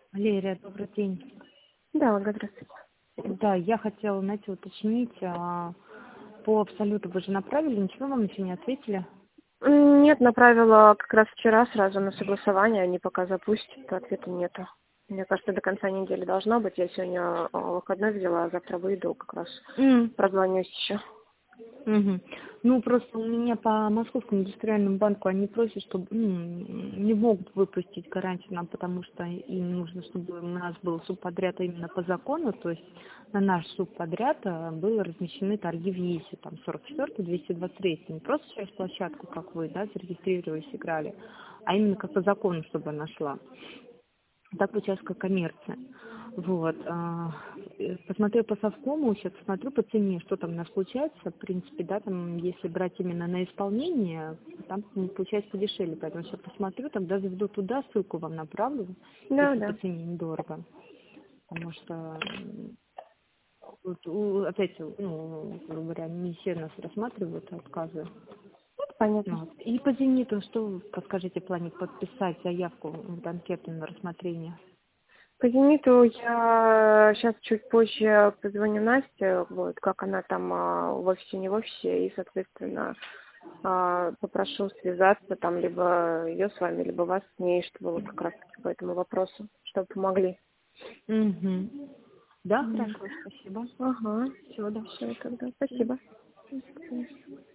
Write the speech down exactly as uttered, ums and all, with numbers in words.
Валерия, добрый день. Да, Ольга, здравствуйте. Да, я хотела, знаете, уточнить, а, по Абсолюту вы же направили, ничего вам еще не ответили? М, Нет, направила как раз вчера сразу на согласование, они пока запустят, ответа нету. Мне кажется, до конца недели должно быть. Я сегодня а, выходной взяла, а завтра выйду, как раз М, прозвонюсь еще. мгм. Ну, просто у меня по Московскому индустриальному банку они просят, чтобы м, не могут выпустить гарантию нам, потому что им нужно, чтобы у нас был субподряд именно по закону, то есть на наш субподряд а, были размещены торги в ЕСе, там сорок четыре двести двадцать три, не просто через площадку, как вы, да, зарегистрировались, играли, а именно как по закону, чтобы она шла. Так получается, как коммерция. Вот. а, э, Посмотрю по совкому, сейчас смотрю по цене, что там у нас получается. В принципе, да, там, если брать именно на исполнение, там м, получается подешевле. Поэтому сейчас посмотрю, тогда заведу туда, ссылку вам направлю, Да, если по да. цене недорого. Потому что м, вот, у- опять, ну, грубо говоря, не все нас рассматривают отказы. Понятно. Вот. И по зениту, что вы подскажите в плане подписать заявку в анкету на рассмотрение? По «Зениту» я сейчас чуть позже позвоню Насте, вот, как она там а, в офисе, не в офисе, и, соответственно, а, попрошу связаться там либо ее с вами, либо вас с ней, чтобы вот как раз по этому вопросу, чтобы помогли. Угу. Да, М. хорошо, спасибо. Ага. Всего, да. Все тогда. Спасибо. До свидания.